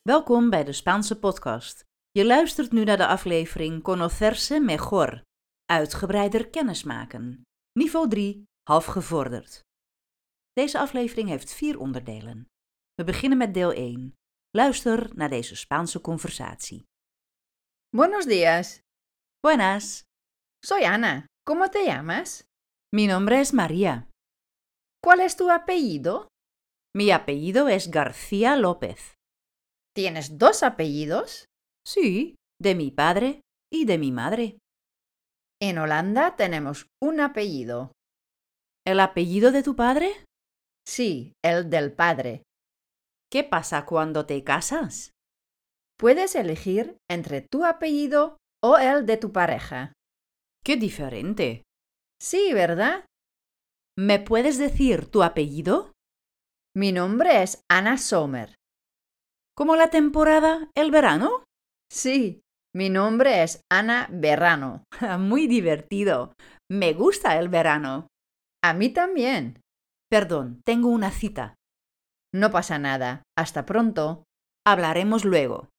Welkom bij de Spaanse podcast. Je luistert nu naar de aflevering Conocerse mejor, uitgebreider kennismaken. Niveau 3, half gevorderd. Deze aflevering heeft 4 onderdelen. We beginnen met deel 1. Luister naar deze Spaanse conversatie. Buenos días, Buenas, soy Ana. ¿Cómo te llamas? mi nombre es María. ¿Cuál es tu apellido? Mi apellido es García López. ¿Tienes dos apellidos? Sí, de mi padre y de mi madre. En Holanda tenemos un apellido. ¿El apellido de tu padre? Sí, el del padre. ¿Qué pasa cuando te casas? Puedes elegir entre tu apellido o el de tu pareja. ¡Qué diferente! Sí, ¿verdad? ¿Me puedes decir tu apellido? Mi nombre es Ana Sommer. ¿Como la temporada, el verano? Sí, mi nombre es Ana Berrano. Muy divertido. Me gusta el verano. A mí también. Perdón, tengo una cita. No pasa nada. Hasta pronto. Hablaremos luego.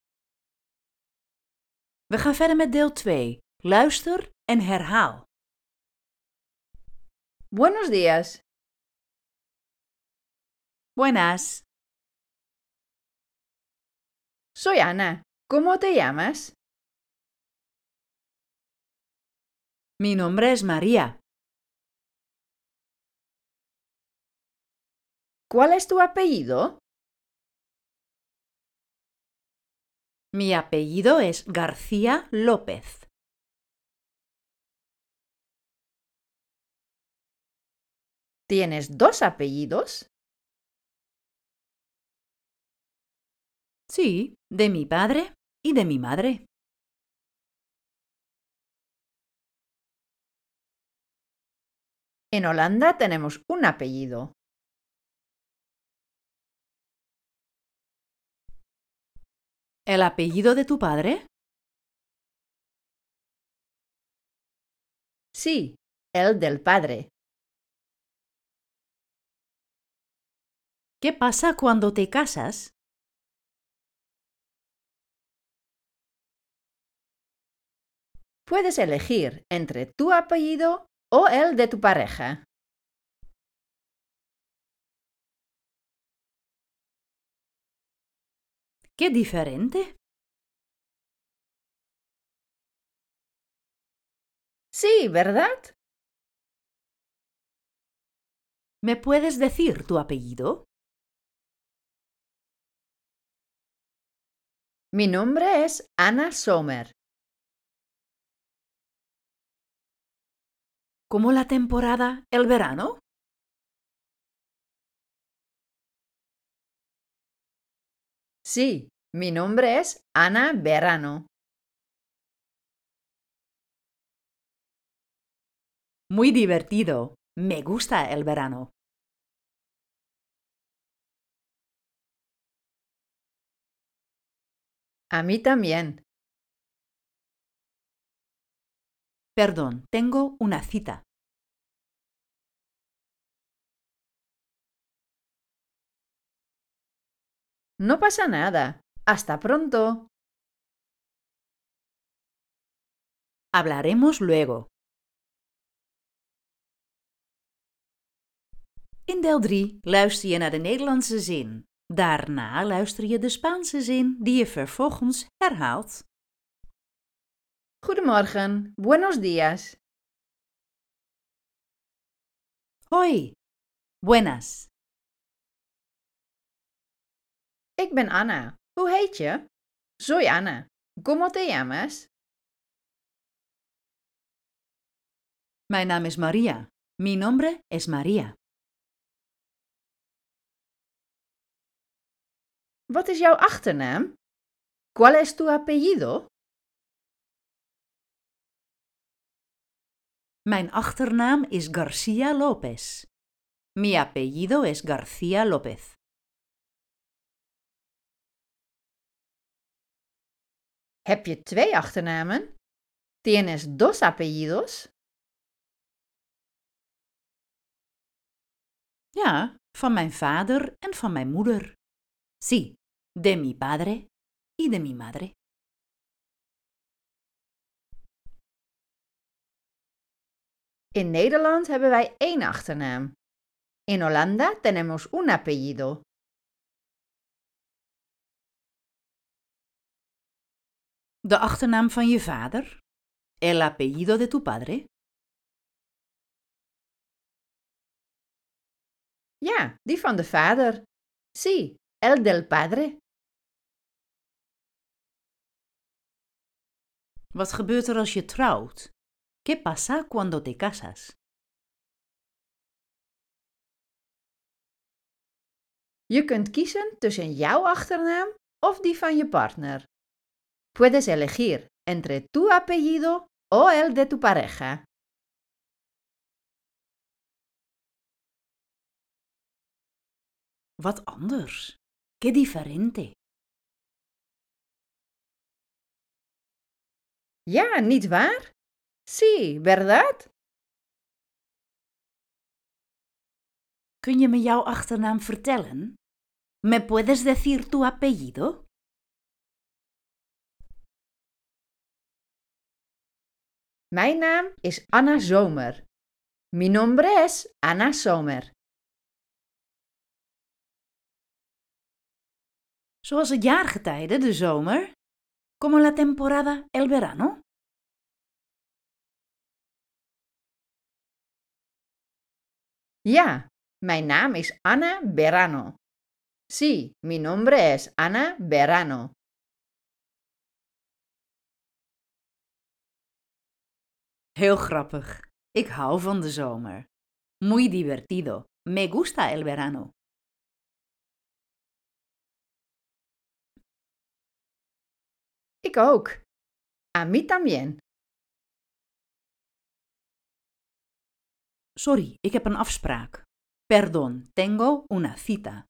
We gaan verder met deel 2. Luister en herhaal. Buenos días. Buenas. Soy Ana. ¿Cómo te llamas? Mi nombre es María. ¿Cuál es tu apellido? Mi apellido es García López. ¿Tienes dos apellidos? Sí, de mi padre y de mi madre. En Holanda tenemos un apellido. ¿El apellido de tu padre? Sí, el del padre. ¿Qué pasa cuando te casas? Puedes elegir entre tu apellido o el de tu pareja. ¡Qué diferente! Sí, ¿verdad? ¿Me puedes decir tu apellido? Mi nombre es Ana Sommer. ¿Como la temporada, el verano? Sí, mi nombre es Ana Berrano. Muy divertido. Me gusta el verano. A mí también. Perdón, tengo una cita. No pasa nada. Hasta pronto. Hablaremos luego. In deel 3 luister je naar de Nederlandse zin. Daarna luister je de Spaanse zin die je vervolgens herhaalt. Goedemorgen. Buenos días. Hoi. Buenas. Ik ben Anna. Hoe heet je? Soy Ana. ¿Cómo te llamas? Mijn naam is María. Mi nombre es María. Wat is jouw achternaam? ¿Cuál es tu apellido? Mijn achternaam is García López. Mi apellido es García López. Heb je twee achternamen? ¿Tienes dos apellidos? Ja, van mijn vader en van mijn moeder. Sí, de mi padre y de mi madre. In Nederland hebben wij één achternaam. In Holanda tenemos un apellido. De achternaam van je vader? El apellido de tu padre? Ja, die van de vader. Sí, el del padre. Wat gebeurt er als je trouwt? ¿Qué pasa cuando te casas? Je kunt kiezen tussen jouw achternaam of die van je partner. Puedes elegir entre tu apellido o el de tu pareja. Wat anders. Qué diferente. Ja, niet waar? Sí, ¿verdad? Kun je me jouw achternaam vertellen? ¿Me puedes decir tu apellido? Mijn naam is Anna Zomer. Mi nombre es Anna Zomer. Zoals het jaargetijde, de zomer. Como la temporada, el verano. Ja, mijn naam is Ana Verano. Sí, mi nombre es Ana Verano. Heel grappig. Ik hou van de zomer. Muy divertido. Me gusta el verano. Ik ook. A mí también. Sorry, ik heb een afspraak. Perdón, tengo una cita.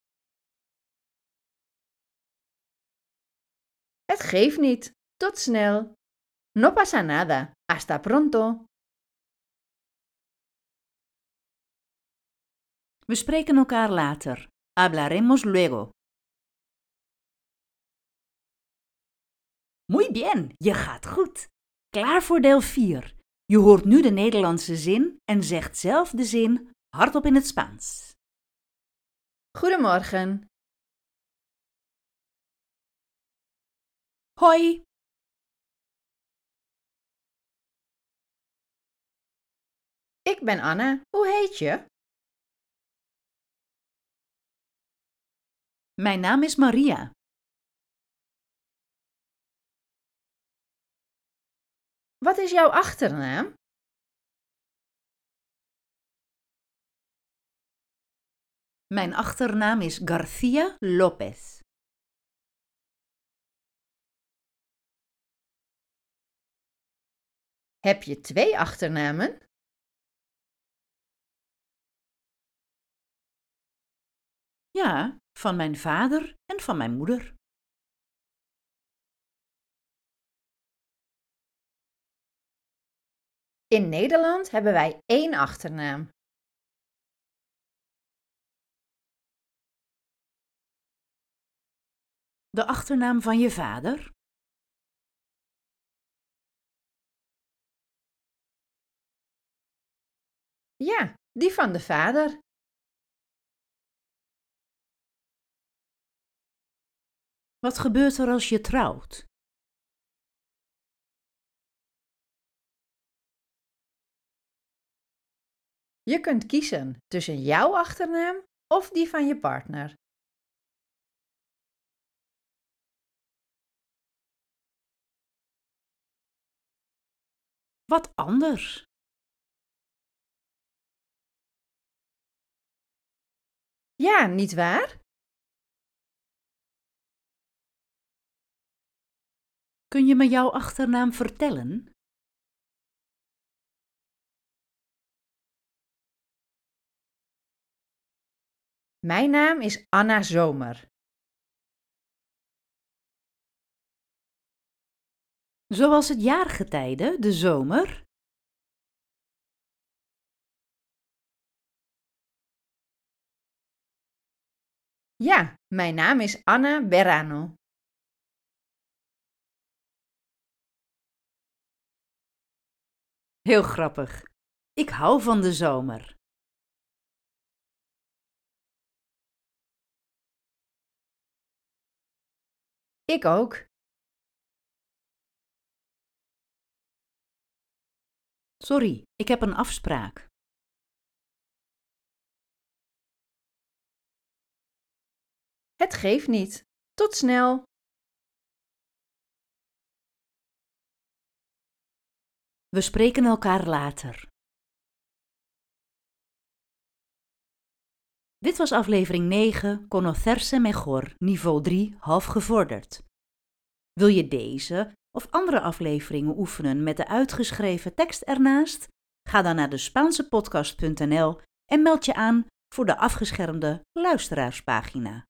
Het geeft niet. Tot snel. No pasa nada. Hasta pronto. We spreken elkaar later. Hablaremos luego. Muy bien, je gaat goed. Klaar voor deel 4. Je hoort nu de Nederlandse zin en zegt zelf de zin hardop in het Spaans. Goedemorgen. Hoi! Ik ben Anna. Hoe heet je? Mijn naam is Maria. Wat is jouw achternaam? Mijn achternaam is García López. Heb je 2 achternamen? Ja, van mijn vader en van mijn moeder. In Nederland hebben wij 1 achternaam. De achternaam van je vader? Ja, die van de vader. Wat gebeurt er als je trouwt? Je kunt kiezen tussen jouw achternaam of die van je partner. Wat anders. Ja, niet waar? Kun je me jouw achternaam vertellen? Mijn naam is Anna Zomer. Zoals het jaargetijde, de zomer. Ja, mijn naam is Ana Berrano. Heel grappig. Ik hou van de zomer. Ik ook. Sorry, ik heb een afspraak. Het geeft niet. Tot snel. We spreken elkaar later. Dit was aflevering 9, Conocerse Mejor, niveau 3, half gevorderd. Wil je deze of andere afleveringen oefenen met de uitgeschreven tekst ernaast? Ga dan naar de Spaansepodcast.nl en meld je aan voor de afgeschermde luisteraarspagina.